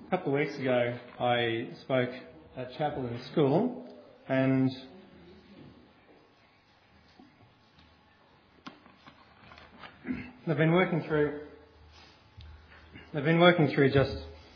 A couple of weeks ago, I spoke at chapel in school, and they've been working through just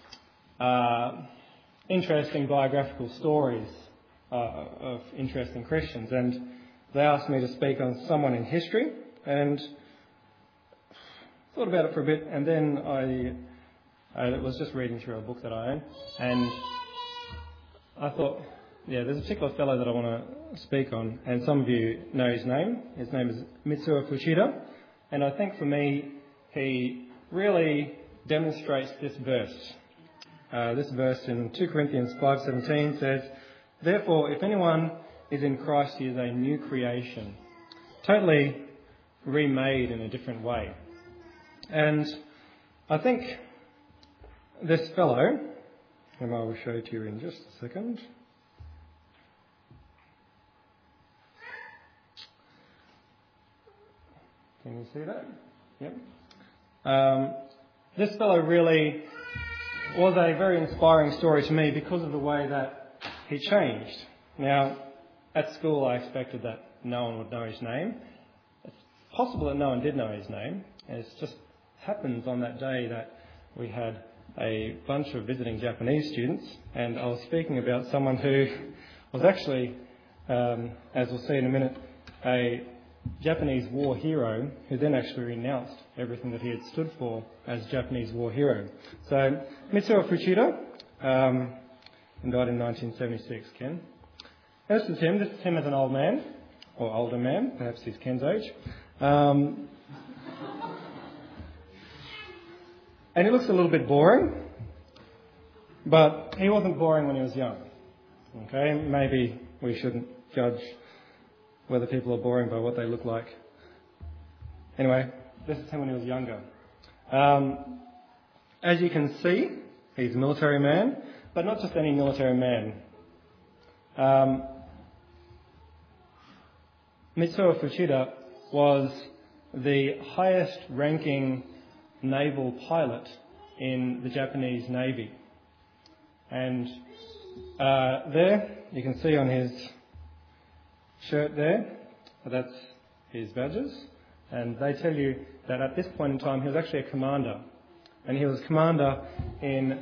interesting biographical stories of interesting Christians, and they asked me to speak on someone in history, and thought about it for a bit, and then I was just reading through a book that I own, and I thought, there's a particular fellow that I want to speak on, and some of you know his name. His name is Mitsuo Fuchida, and I think for me, he really demonstrates this verse. This verse in 2 Corinthians 5:17 says, "Therefore, if anyone is in Christ, he is a new creation, totally remade in a different way." And I think this fellow, whom I will show to you in just a second. Can you see that? Yep. This fellow really was a very inspiring story to me because of the way that he changed. Now, at school I expected that no one would know his name. It's possible that no one did know his name. And it just happens on that day that we had a bunch of visiting Japanese students, and I was speaking about someone who was actually, as we'll see in a minute, a Japanese war hero who then actually renounced everything that he had stood for as Japanese war hero. So, Mitsuo Fuchida, and died in 1976, Ken. This is him as an old man, or older man, perhaps he's Ken's age. And he looks a little bit boring, but he wasn't boring when he was young. Okay, maybe we shouldn't judge whether people are boring by what they look like. Anyway, this is him when he was younger. As you can see, he's a military man, but not just any military man. Mitsuo Fuchida was the highest ranking naval pilot in the Japanese Navy. And there, you can see on his shirt there, that's his badges. And they tell you that at this point in time, he was actually a commander. And he was commander in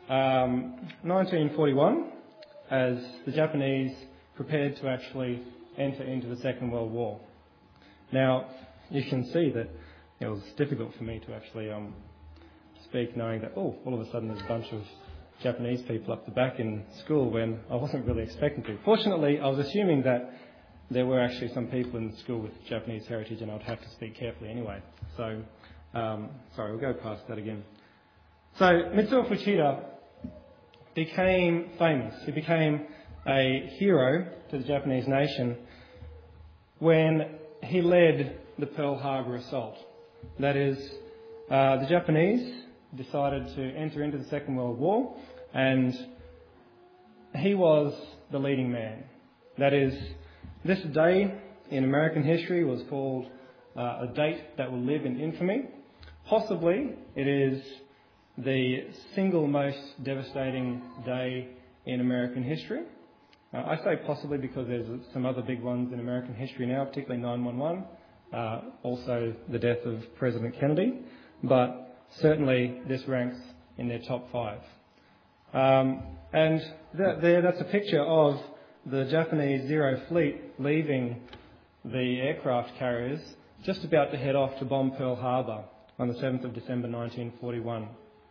1941 as the Japanese prepared to actually enter into the Second World War. Now, you can see that it was difficult for me to actually speak knowing that, all of a sudden there's a bunch of Japanese people up the back in school when I wasn't really expecting to. Fortunately, I was assuming that there were actually some people in the school with Japanese heritage and I would have to speak carefully anyway. So, sorry, we'll go past that again. So, Mitsuo Fuchida became famous. He became a hero to the Japanese nation when he led the Pearl Harbor assault. That is, the Japanese decided to enter into the Second World War, and he was the leading man. That is, this day in American history was called a date that will live in infamy. Possibly it is the single most devastating day in American history. I say possibly because there's some other big ones in American history now, particularly 9/11. Also the death of President Kennedy, but certainly this ranks in their top 5. And that's a picture of the Japanese Zero fleet leaving the aircraft carriers, just about to head off to bomb Pearl Harbor on the 7th of December 1941.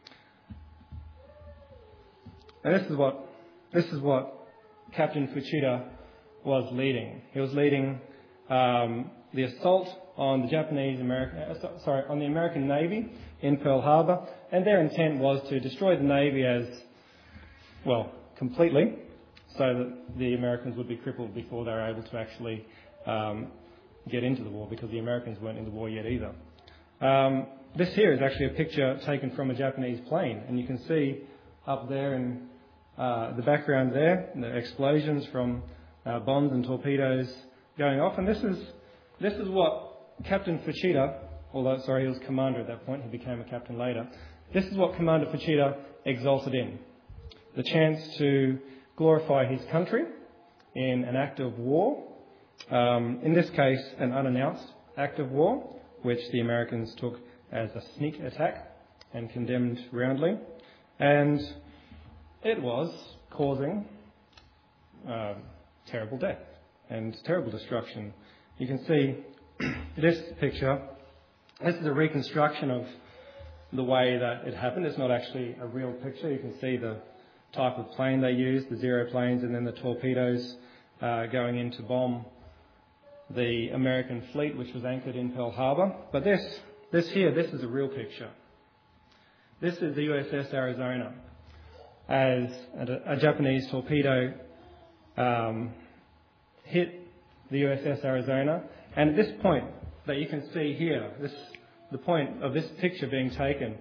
And this is what Captain Fuchida was leading. He was leading the assault on the on the American Navy in Pearl Harbor, and their intent was to destroy the Navy completely, so that the Americans would be crippled before they were able to actually get into the war, because the Americans weren't in the war yet either. This here is actually a picture taken from a Japanese plane, and you can see up there in the background there, the explosions from bombs and torpedoes going off, and this is what Captain Fuchida, he was commander at that point, he became a captain later, this is what Commander Fuchida exulted in. the chance to glorify his country in an act of war, in this case an unannounced act of war, which the Americans took as a sneak attack and condemned roundly. And it was causing terrible death and terrible destruction. You can see this picture. This is a reconstruction of the way that it happened. It's not actually a real picture. You can see the type of plane they used, the Zero planes, and then the torpedoes going in to bomb the American fleet, which was anchored in Pearl Harbor. But this is a real picture. This is the USS Arizona as a Japanese torpedo hit the USS Arizona. And at this point that you can see here, the point of this picture being taken,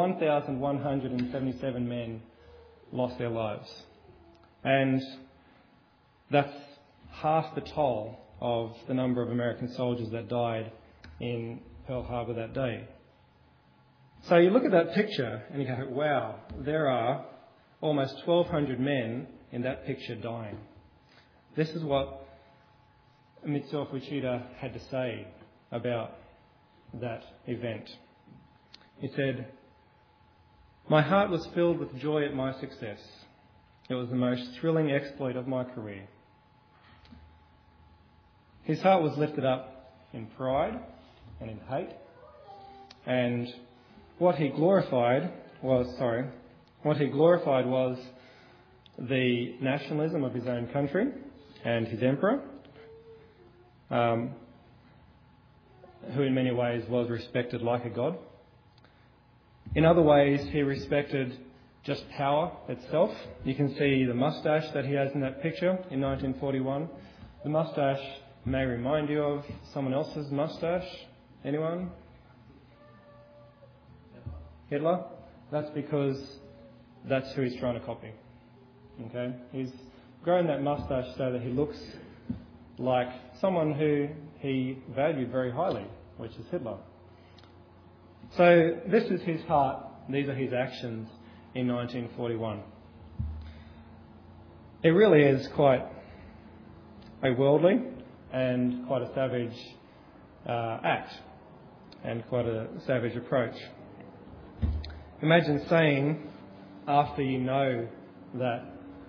1,177 men lost their lives. And that's half the toll of the number of American soldiers that died in Pearl Harbor that day. So you look at that picture and you go, wow, there are almost 1,200 men in that picture dying. This is what Mitsuo Fuchida had to say about that event. He said, "My heart was filled with joy at my success. It was the most thrilling exploit of my career." His heart was lifted up in pride and in hate, and what he glorified was the nationalism of his own country and his emperor, who in many ways was respected like a god. In other ways, he respected just power itself. You can see the moustache that he has in that picture in 1941. The moustache may remind you of someone else's moustache. Anyone? Hitler? That's because that's who he's trying to copy. Okay? He's grown that moustache so that he looks like someone who he valued very highly, which is Hitler. So this is his heart, these are his actions in 1941. It really is quite a worldly and quite a savage act and quite a savage approach. Imagine saying, after you know that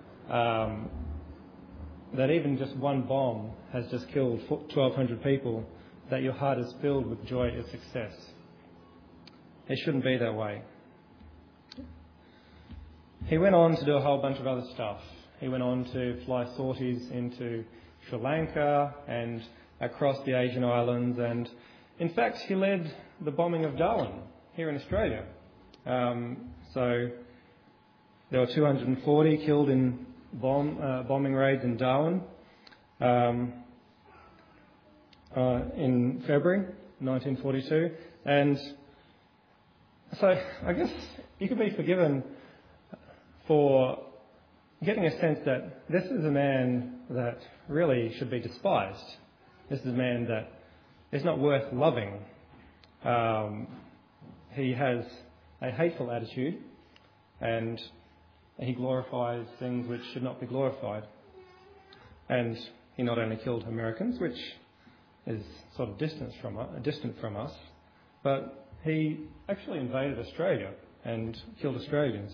that even just one bomb has just killed 1,200 people, that your heart is filled with joy at success. It shouldn't be that way. He went on to do a whole bunch of other stuff. He went on to fly sorties into Sri Lanka and across the Asian islands, and in fact he led the bombing of Darwin here in Australia. So there were 240 killed in bombing raids in Darwin in February 1942. And so I guess you could be forgiven for getting a sense that this is a man that really should be despised. This is a man that is not worth loving. He has a hateful attitude, and he glorifies things which should not be glorified. And he not only killed Americans, which is sort of distant from us, but he actually invaded Australia and killed Australians.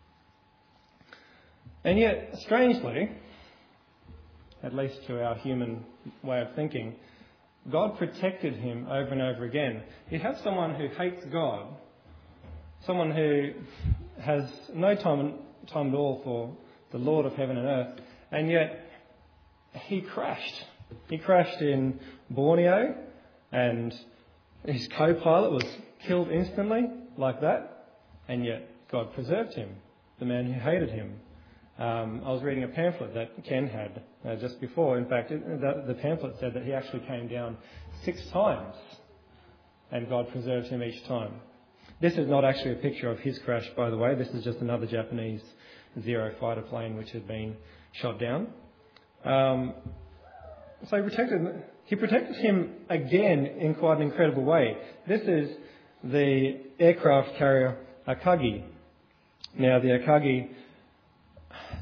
And yet, strangely, at least to our human way of thinking, God protected him over and over again. You have someone who hates God, someone who has no time at all for the Lord of heaven and earth, and yet he crashed. He crashed in Borneo, and his co-pilot was killed instantly like that, and yet God preserved him, the man who hated him. I was reading a pamphlet that Ken had just before. In fact, the pamphlet said that he actually came down 6 times, and God preserved him each time. This is not actually a picture of his crash, by the way. This is just another Japanese Zero fighter plane which had been shot down. So he protected him again in quite an incredible way. This is the aircraft carrier Akagi. Now, the Akagi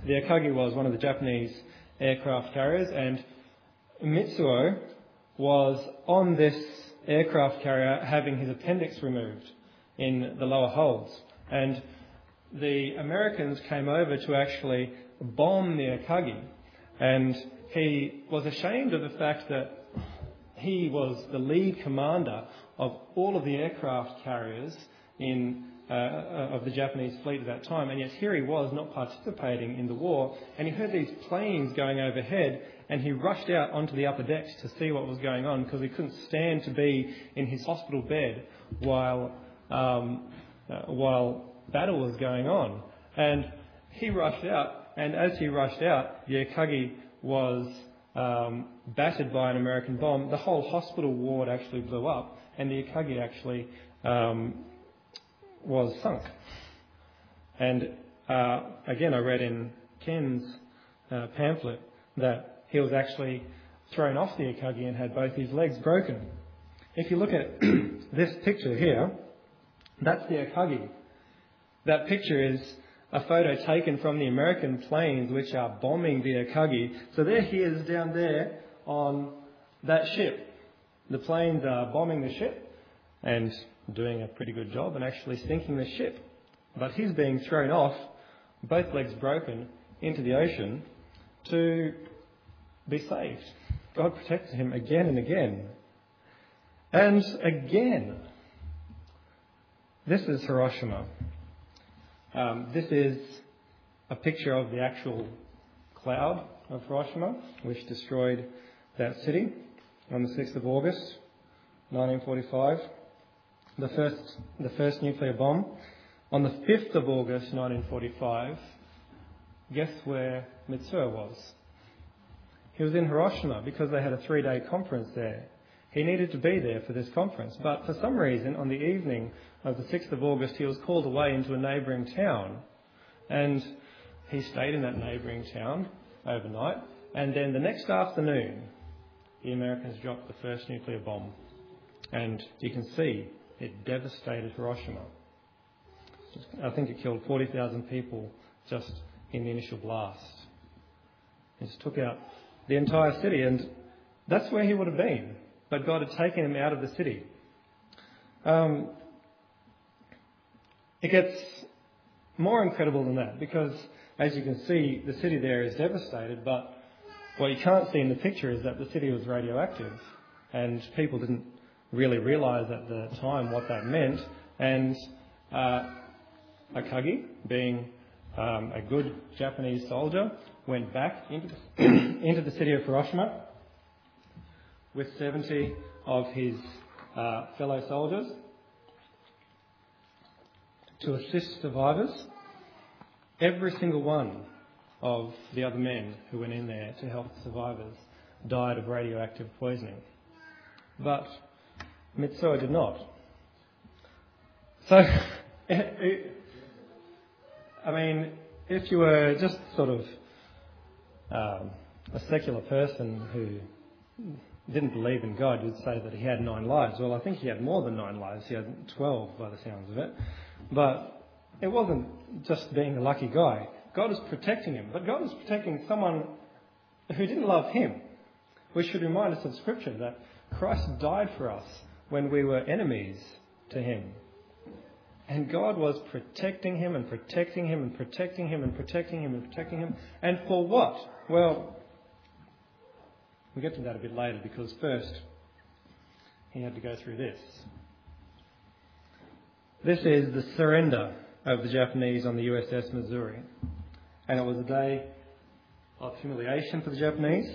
the Akagi was one of the Japanese aircraft carriers, and Mitsuo was on this aircraft carrier having his appendix removed in the lower holds. And the Americans came over to actually bomb the Akagi, and he was ashamed of the fact that he was the lead commander of all of the aircraft carriers of the Japanese fleet at that time, and yet here he was not participating in the war, and he heard these planes going overhead, and he rushed out onto the upper decks to see what was going on, because he couldn't stand to be in his hospital bed while battle was going on. And he rushed out, and as he rushed out, the Akagi was battered by an American bomb. The whole hospital ward actually blew up, and the Akagi actually was sunk. And again, I read in Ken's pamphlet that he was actually thrown off the Akagi and had both his legs broken. If you look at this picture here, that's the Akagi. That picture is a photo taken from the American planes which are bombing the Akagi. So there he is down there on that ship. The planes are bombing the ship and doing a pretty good job and actually sinking the ship. But he's being thrown off, both legs broken, into the ocean to be saved. God protected him again and again. And again, this is Hiroshima. This is a picture of the actual cloud of Hiroshima, which destroyed that city on the 6th of August, 1945. The first nuclear bomb. On the 5th of August, 1945, guess where Mitsuo was? He was in Hiroshima because they had a 3-day conference there. He needed to be there for this conference, but for some reason, on the evening of the 6th of August, he was called away into a neighbouring town, and he stayed in that neighbouring town overnight, and then the next afternoon, the Americans dropped the first nuclear bomb, and you can see it devastated Hiroshima. I think it killed 40,000 people just in the initial blast. It just took out the entire city, and that's where he would have been. But God had taken him out of the city. It gets more incredible than that, because as you can see, the city there is devastated, but what you can't see in the picture is that the city was radioactive, and people didn't really realise at the time what that meant. And Akagi, being a good Japanese soldier, went back into the city of Hiroshima with 70 of his fellow soldiers to assist survivors. Every single one of the other men who went in there to help the survivors died of radioactive poisoning. But Mitsuo did not. So, I mean, if you were just sort of a secular person who didn't believe in God, you'd say that he had 9 lives. Well, I think he had more than 9 lives. He had 12 by the sounds of it. But it wasn't just being a lucky guy. God was protecting him. But God was protecting someone who didn't love him. We should remind us of Scripture that Christ died for us when we were enemies to him. And God was protecting him and protecting him and protecting him and protecting him and protecting him. And for what? Well, we'll get to that a bit later, because first he had to go through this. This is the surrender of the Japanese on the USS Missouri. And it was a day of humiliation for the Japanese.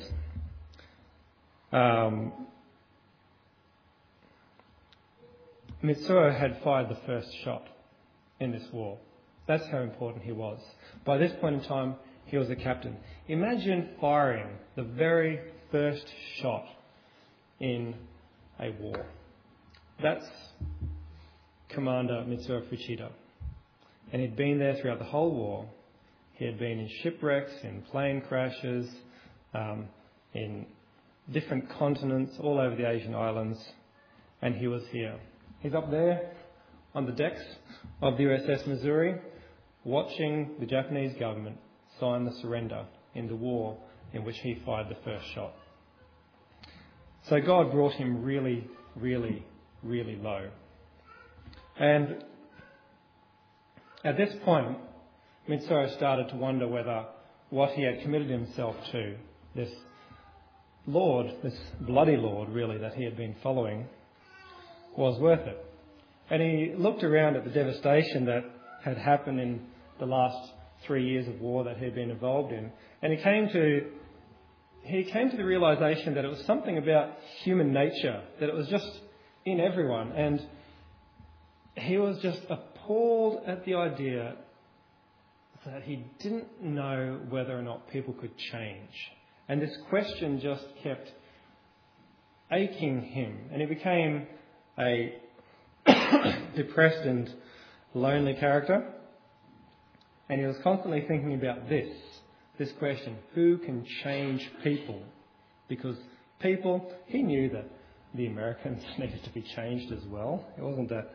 Mitsuo had fired the first shot in this war. That's how important he was. By this point in time, he was a captain. Imagine firing the very first shot in a war. That's Commander Mitsuo Fuchida. And he'd been there throughout the whole war. He had been in shipwrecks, in plane crashes, in different continents, all over the Asian islands, and he was here. He's up there on the decks of the USS Missouri, watching the Japanese government sign the surrender in the war in which he fired the first shot. So God brought him really, really, really low. And at this point, Mitsuru started to wonder whether what he had committed himself to, this Lord, this bloody Lord really that he had been following, was worth it. And he looked around at the devastation that had happened in the last 3 years of war that he had been involved in, and he came to the realisation that it was something about human nature, that it was just in everyone, and he was just appalled at the idea that he didn't know whether or not people could change. And this question just kept aching him, and he became a depressed and lonely character. And he was constantly thinking about this question: who can change people? Because people, he knew that the Americans needed to be changed as well. It wasn't that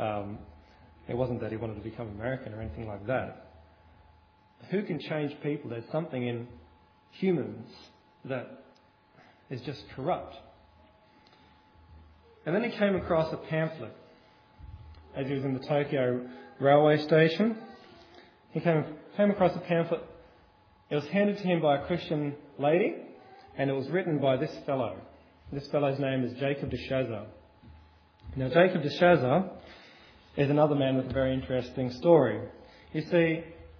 he wanted to become American or anything like that. Who can change people? There's something in humans that is just corrupt. And then he came across a pamphlet as he was in the Tokyo railway station. He came across a pamphlet. It was handed to him by a Christian lady, and it was written by this fellow. This fellow's name is Jacob de Chaza. Now, Jacob de Chaza is another man with a very interesting story. You see,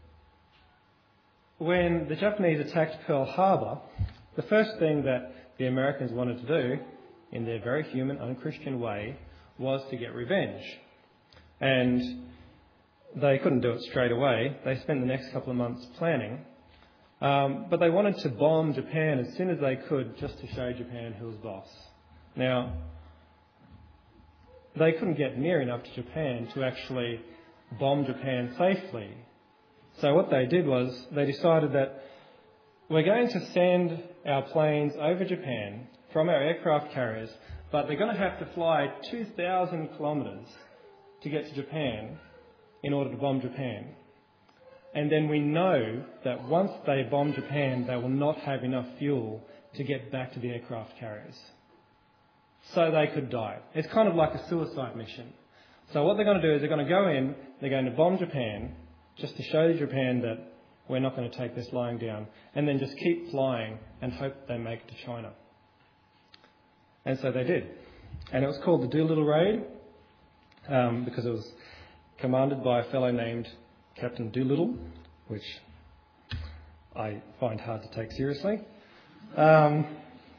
when the Japanese attacked Pearl Harbor, the first thing that the Americans wanted to do, in their very human, unchristian way, was to get revenge. And they couldn't do it straight away. They spent the next couple of months planning. But they wanted to bomb Japan as soon as they could, just to show Japan who was boss. Now, they couldn't get near enough to Japan to actually bomb Japan safely. So what they did was they decided that we're going to send our planes over Japan from our aircraft carriers, but they're going to have to fly 2,000 kilometres to get to Japan in order to bomb Japan. And then we know that once they bomb Japan, they will not have enough fuel to get back to the aircraft carriers. So they could die. It's kind of like a suicide mission. So what they're going to do is they're going to go in, they're going to bomb Japan, just to show Japan that we're not going to take this lying down, and then just keep flying and hope they make it to China. And so they did. And it was called the Doolittle Raid, because it was commanded by a fellow named Captain Doolittle, which I find hard to take seriously. And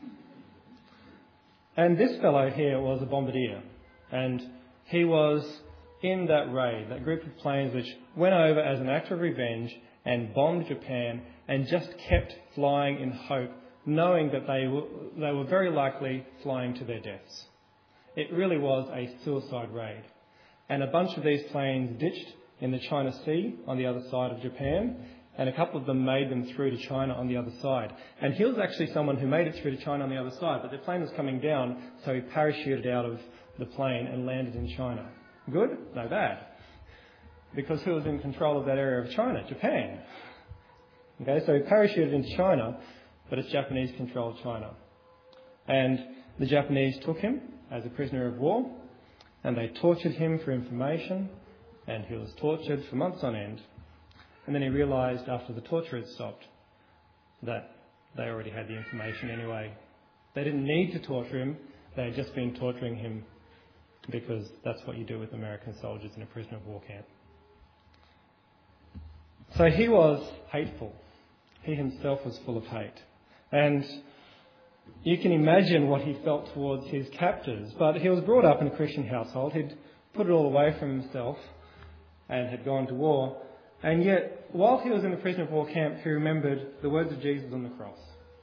this fellow here was a bombardier, and he was in that raid, that group of planes which went over as an act of revenge and bombed Japan and just kept flying in hope, knowing that they were very likely flying to their deaths. It really was a suicide raid. And a bunch of these planes ditched in the China Sea on the other side of Japan, and a couple of them made them through to China on the other side. And he was actually someone who made it through to China on the other side, but the plane was coming down, so he parachuted out of the plane and landed in China. Good? No bad. Because who was in control of that area of China? Japan. Okay, so he parachuted into China, but it's Japanese-controlled China. And the Japanese took him as a prisoner of war, and they tortured him for information, and he was tortured for months on end. And then he realised after the torture had stopped that they already had the information anyway. They didn't need to torture him, they had just been torturing him because that's what you do with American soldiers in a prisoner of war camp. So he was hateful. He himself was full of hate. And you can imagine what he felt towards his captors. But he was brought up in a Christian household. He'd put it all away from himself and had gone to war. And yet, while he was in the prisoner of war camp, he remembered the words of Jesus on the cross.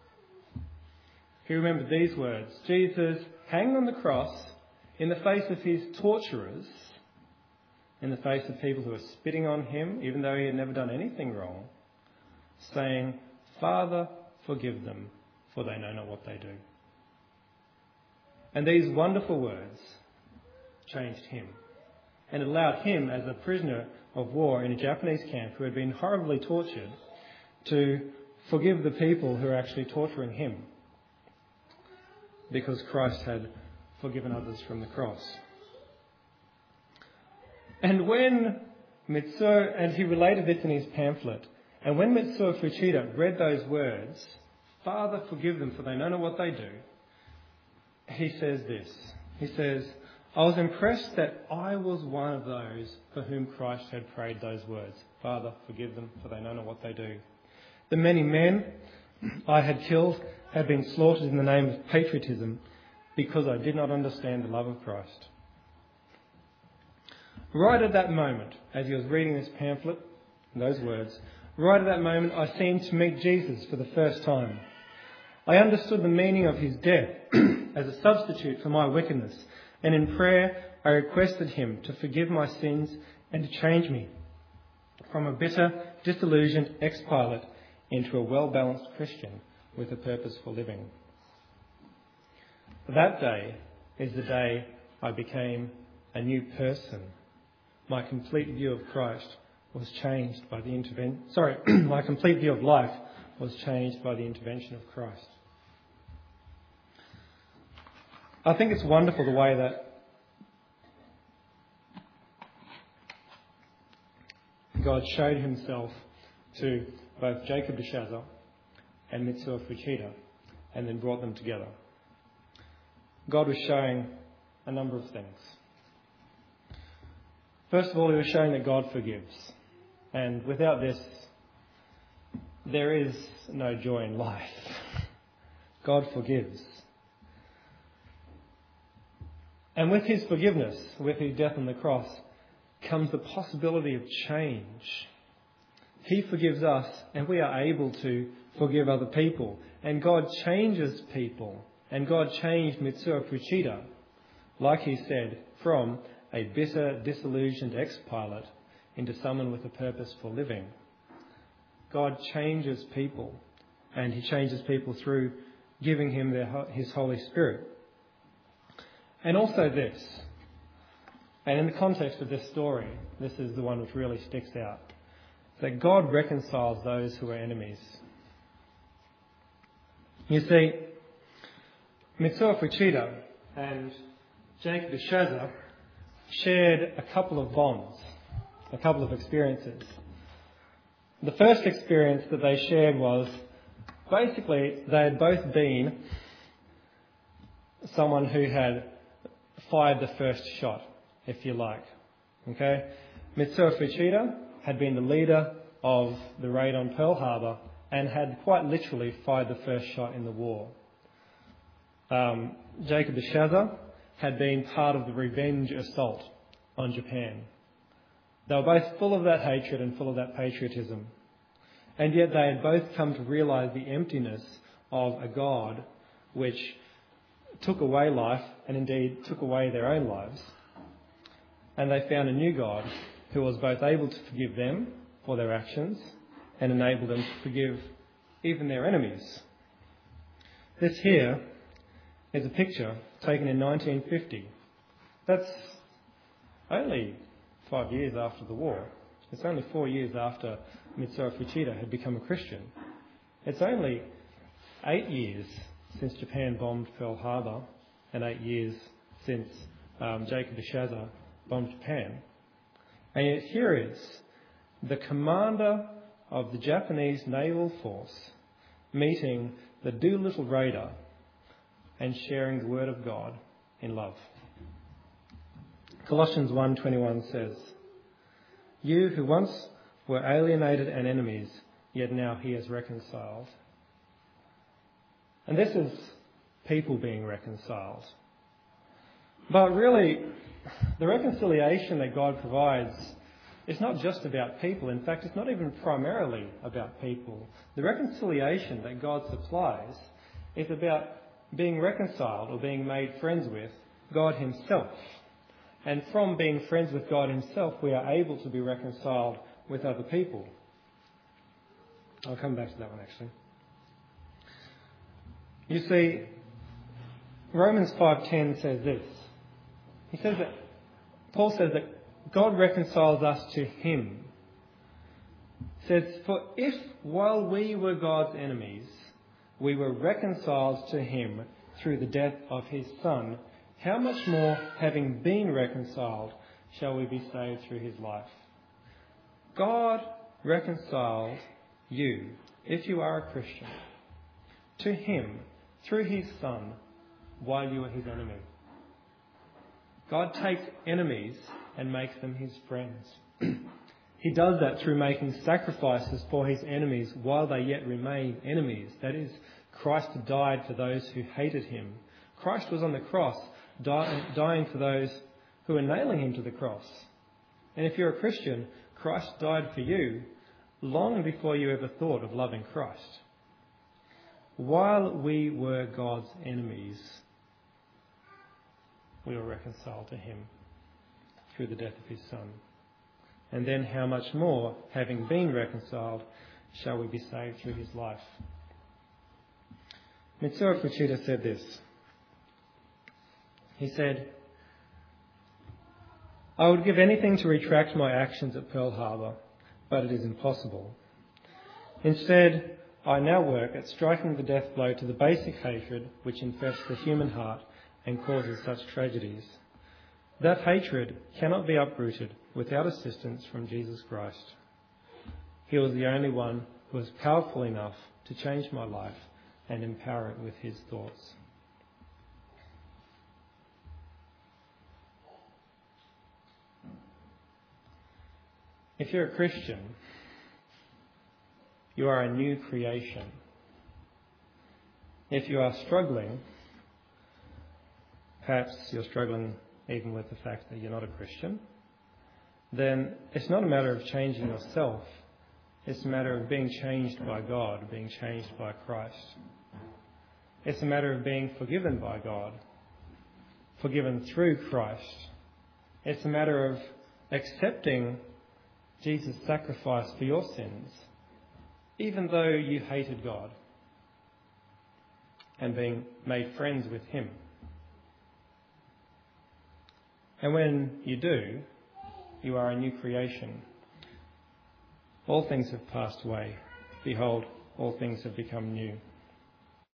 He remembered these words: Jesus hanged on the cross in the face of his torturers, in the face of people who were spitting on him, even though he had never done anything wrong, saying, "Father, forgive them, for they know not what they do." And these wonderful words changed him and allowed him, as a prisoner of war in a Japanese camp who had been horribly tortured, to forgive the people who are actually torturing him, because Christ had forgiven others from the cross. And when Mitsuo, and he related this in his pamphlet, and when Mitsuo Fuchida read those words, "Father, forgive them, for they know not what they do," he says this. He says, "I was impressed that I was one of those for whom Christ had prayed those words. Father, forgive them, for they know not what they do. The many men I had killed had been slaughtered in the name of patriotism because I did not understand the love of Christ." Right at that moment, as he was reading this pamphlet, those words, right at that moment I seemed to meet Jesus for the first time. I understood the meaning of his death as a substitute for my wickedness, and in prayer I requested him to forgive my sins and to change me from a bitter, disillusioned ex-pilot into a well-balanced Christian with a purpose for living. That day is the day I became a new person. My complete view of Christ was changed by the my complete view of life was changed by the intervention of Christ. I think it's wonderful the way that God showed himself to both Jacob de Chaza and Mitsuo Fuchida and then brought them together. God was showing a number of things. First of all, he was showing that God forgives. And without this, there is no joy in life. God forgives. And with his forgiveness, with his death on the cross, comes the possibility of change. He forgives us and we are able to forgive other people. And God changes people. And God changed Mitsuo Fuchida, like he said, from a bitter, disillusioned ex-pilot into someone with a purpose for living. God changes people, and he changes people through giving him his Holy Spirit. And also this, and in the context of this story, this is the one which really sticks out, that God reconciles those who are enemies. You see, Mitsuo Fuchida and Jacob de Chaza shared a couple of bonds, a couple of experiences. The first experience that they shared was basically they had both been someone who had fired the first shot, if you like. Okay? Mitsuo Fuchida had been the leader of the raid on Pearl Harbor and had quite literally fired the first shot in the war. Jacob de Chaza had been part of the revenge assault on Japan. They were both full of that hatred and full of that patriotism. And yet they had both come to realise the emptiness of a God which took away life and indeed took away their own lives. And they found a new God who was both able to forgive them for their actions and enable them to forgive even their enemies. This here is a picture taken in 1950. That's only 5 years after the war. It's only 4 years after Mitsuo Fuchida had become a Christian. It's only 8 years since Japan bombed Pearl Harbor and 8 years since Jacob de Chaza bombed Japan. And yet here is the commander of the Japanese naval force meeting the Doolittle raider and sharing the word of God in love. Colossians 1:21 says, "You who once were alienated and enemies, yet now he has reconciled." And this is people being reconciled. But really, the reconciliation that God provides is not just about people. In fact, it's not even primarily about people. The reconciliation that God supplies is about being reconciled or being made friends with God himself. And from being friends with God himself, we are able to be reconciled with other people. I'll come back to that one actually. You see, Romans 5:10 says this. Paul says that God reconciles us to him says, "For if, while we were God's enemies, we were reconciled to him through the death of his Son, how much more, having been reconciled, shall we be saved through his life?" God reconciled you, if you are a Christian, to him through his Son while you were his enemy. God takes enemies and makes them his friends. He does that through making sacrifices for his enemies while they yet remain enemies. That is, Christ died for those who hated him. Christ was on the cross, dying for those who were nailing him to the cross. And if you're a Christian, Christ died for you long before you ever thought of loving Christ. While we were God's enemies, we were reconciled to him through the death of his Son. And then how much more, having been reconciled, shall we be saved through his life? Mitsuo Fuchida said this. He said, "I would give anything to retract my actions at Pearl Harbor, but it is impossible. Instead, I now work at striking the death blow to the basic hatred which infests the human heart and causes such tragedies. That hatred cannot be uprooted without assistance from Jesus Christ. He was the only one who was powerful enough to change my life and empower it with his thoughts." If you're a Christian, you are a new creation. If you are struggling, perhaps you're struggling even with the fact that you're not a Christian, then it's not a matter of changing yourself. It's a matter of being changed by God, being changed by Christ. It's a matter of being forgiven by God, forgiven through Christ. It's a matter of accepting Jesus' sacrifice for your sins, even though you hated God, and being made friends with him. And when you do, you are a new creation. All things have passed away. Behold, all things have become new.